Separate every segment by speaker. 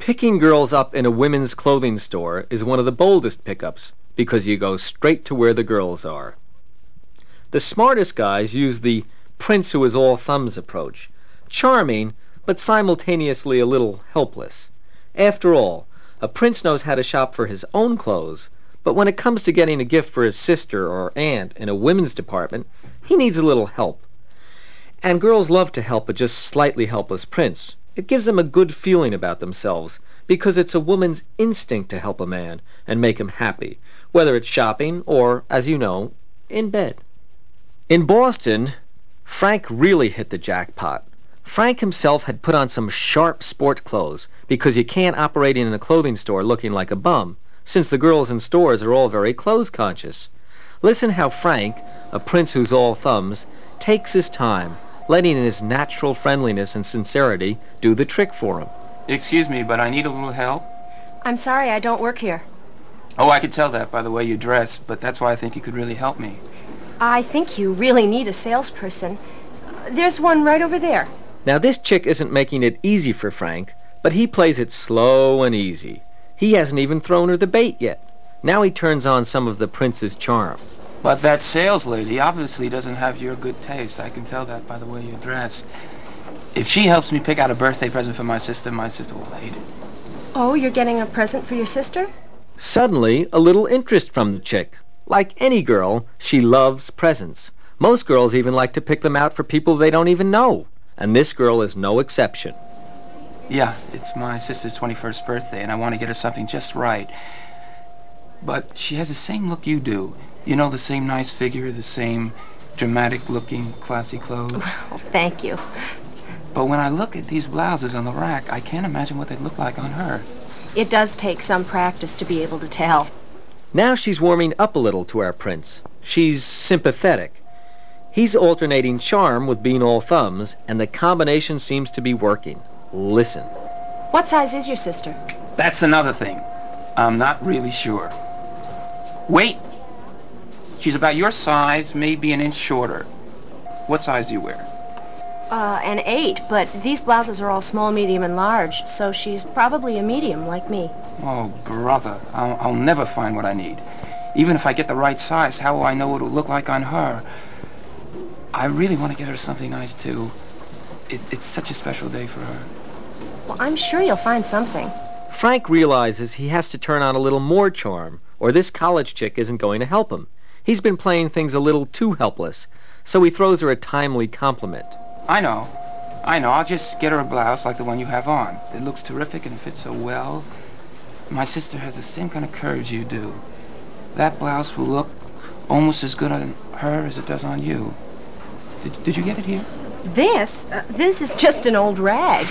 Speaker 1: Picking girls up in a women's clothing store is one of the boldest pickups because you go straight to where the girls are. The smartest guys use the prince who is all thumbs approach. Charming, but simultaneously a little helpless. After all, a prince knows how to shop for his own clothes, but when it comes to getting a gift for his sister or aunt in a women's department, he needs a little help. And girls love to help a just slightly helpless prince. It gives them a good feeling about themselves, because it's a woman's instinct to help a man and make him happy, whether it's shopping or, as you know, in bed. In Boston, Frank really hit the jackpot. Frank himself had put on some sharp sport clothes, because you can't operate in a clothing store looking like a bum, since the girls in stores are all very clothes conscious. Listen how Frank, a prince who's all thumbs, takes his time, letting his natural friendliness and sincerity do the trick for him.
Speaker 2: Excuse me, but I need a little help.
Speaker 3: I'm sorry, I don't work here.
Speaker 2: Oh, I could tell that by the way you dress, but that's why I think you could really help me.
Speaker 3: I think you really need a salesperson. There's one right over there.
Speaker 1: Now this chick isn't making it easy for Frank, but he plays it slow and easy. He hasn't even thrown her the bait yet. Now he turns on some of the prince's charm.
Speaker 2: But that sales lady obviously doesn't have your good taste. I can tell that by the way you're dressed. If she helps me pick out a birthday present for my sister will hate it.
Speaker 3: Oh, you're getting a present for your sister?
Speaker 1: Suddenly, a little interest from the chick. Like any girl, she loves presents. Most girls even like to pick them out for people they don't even know. And this girl is no exception.
Speaker 2: Yeah, it's my sister's 21st birthday, and I want to get her something just right. But she has the same look you do. You know, the same nice figure, the same dramatic-looking, classy clothes.
Speaker 3: Oh, thank you.
Speaker 2: But when I look at these blouses on the rack, I can't imagine what they'd look like on her.
Speaker 3: It does take some practice to be able to tell.
Speaker 1: Now she's warming up a little to our prince. She's sympathetic. He's alternating charm with being all thumbs, and the combination seems to be working. Listen.
Speaker 3: What size is your sister?
Speaker 2: That's another thing. I'm not really sure. Wait! She's about your size, maybe an inch shorter. What size do you wear?
Speaker 3: An 8, but these blouses are all small, medium, and large, so she's probably a medium, like me.
Speaker 2: Oh, brother, I'll never find what I need. Even if I get the right size, how will I know what it'll look like on her? I really want to get her something nice, too. It's such a special day for her.
Speaker 3: Well, I'm sure you'll find something.
Speaker 1: Frank realizes he has to turn on a little more charm, or this college chick isn't going to help him. He's been playing things a little too helpless, so he throws her a timely compliment.
Speaker 2: I know. I'll just get her a blouse like the one you have on. It looks terrific and it fits so well. My sister has the same kind of curves you do. That blouse will look almost as good on her as it does on you. Did you get it here?
Speaker 3: This is just an old rag.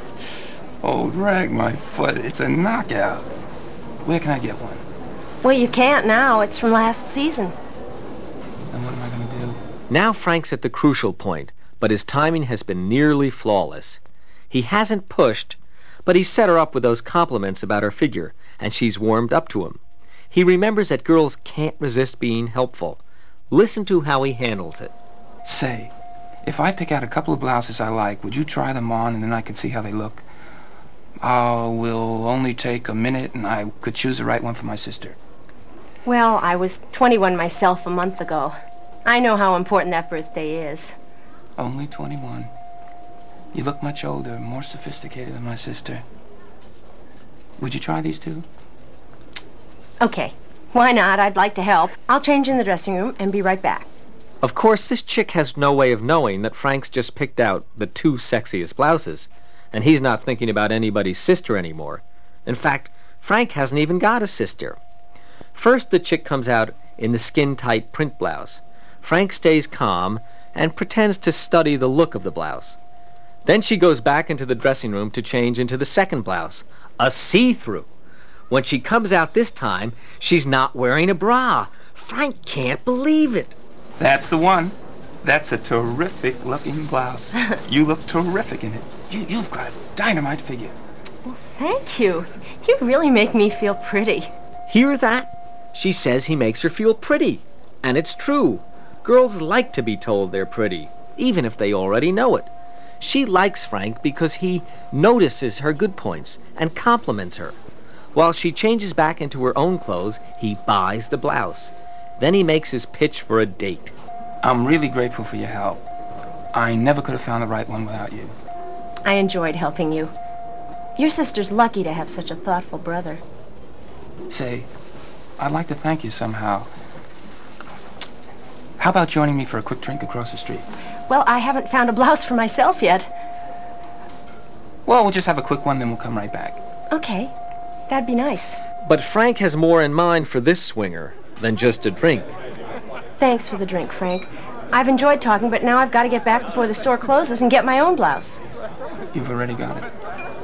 Speaker 2: Old rag, my foot. It's a knockout. Where can I get one?
Speaker 3: Well, you can't now. It's from last season.
Speaker 2: Then what am I going to do?
Speaker 1: Now Frank's at the crucial point, but his timing has been nearly flawless. He hasn't pushed, but he's set her up with those compliments about her figure, and she's warmed up to him. He remembers that girls can't resist being helpful. Listen to how he handles it.
Speaker 2: Say, if I pick out a couple of blouses I like, would you try them on and then I can see how they look? Will only take a minute, and I could choose the right one for my sister.
Speaker 3: Well, I was 21 myself a month ago. I know how important that birthday is.
Speaker 2: Only 21. You look much older, more sophisticated than my sister. Would you try these two?
Speaker 3: Okay. Why not? I'd like to help. I'll change in the dressing room and be right back.
Speaker 1: Of course, this chick has no way of knowing that Frank's just picked out the 2 sexiest blouses, and he's not thinking about anybody's sister anymore. In fact, Frank hasn't even got a sister. First, the chick comes out in the skin-tight print blouse. Frank stays calm and pretends to study the look of the blouse. Then she goes back into the dressing room to change into the second blouse, a see-through. When she comes out this time, she's not wearing a bra. Frank can't believe it.
Speaker 2: That's the one. That's a terrific-looking blouse. You look terrific in it. You've got a dynamite figure.
Speaker 3: Well, thank you. You really make me feel pretty.
Speaker 1: Hear that? She says he makes her feel pretty. And it's true. Girls like to be told they're pretty, even if they already know it. She likes Frank because he notices her good points and compliments her. While she changes back into her own clothes, he buys the blouse. Then he makes his pitch for a date.
Speaker 2: I'm really grateful for your help. I never could have found the right one without you.
Speaker 3: I enjoyed helping you. Your sister's lucky to have such a thoughtful brother.
Speaker 2: Say, I'd like to thank you somehow. How about joining me for a quick drink across the street?
Speaker 3: Well, I haven't found a blouse for myself yet.
Speaker 2: Well, we'll just have a quick one, then we'll come right back.
Speaker 3: Okay, that'd be nice.
Speaker 1: But Frank has more in mind for this swinger than just a drink.
Speaker 3: Thanks for the drink, Frank. I've enjoyed talking, but now I've got to get back before the store closes and get my own blouse.
Speaker 2: You've already got it.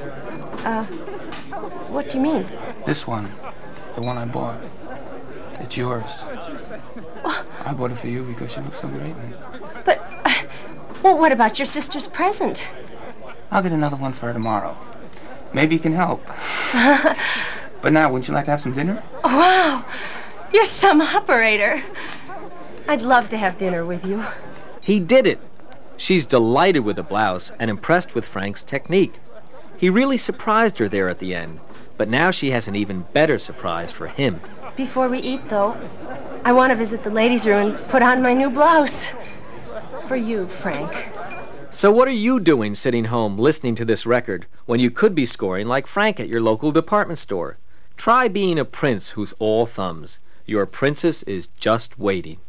Speaker 3: What do you mean?
Speaker 2: This one. The one I bought. It's yours. I bought it for you because you look so great in it.
Speaker 3: But, well, what about your sister's present?
Speaker 2: I'll get another one for her tomorrow. Maybe you can help. But now, wouldn't you like to have some dinner?
Speaker 3: Wow, you're some operator. I'd love to have dinner with you.
Speaker 1: He did it. She's delighted with the blouse and impressed with Frank's technique. He really surprised her there at the end, but now she has an even better surprise for him.
Speaker 3: Before we eat, though, I want to visit the ladies' room and put on my new blouse. For you, Frank.
Speaker 1: So what are you doing sitting home listening to this record when you could be scoring like Frank at your local department store? Try being a prince who's all thumbs. Your princess is just waiting.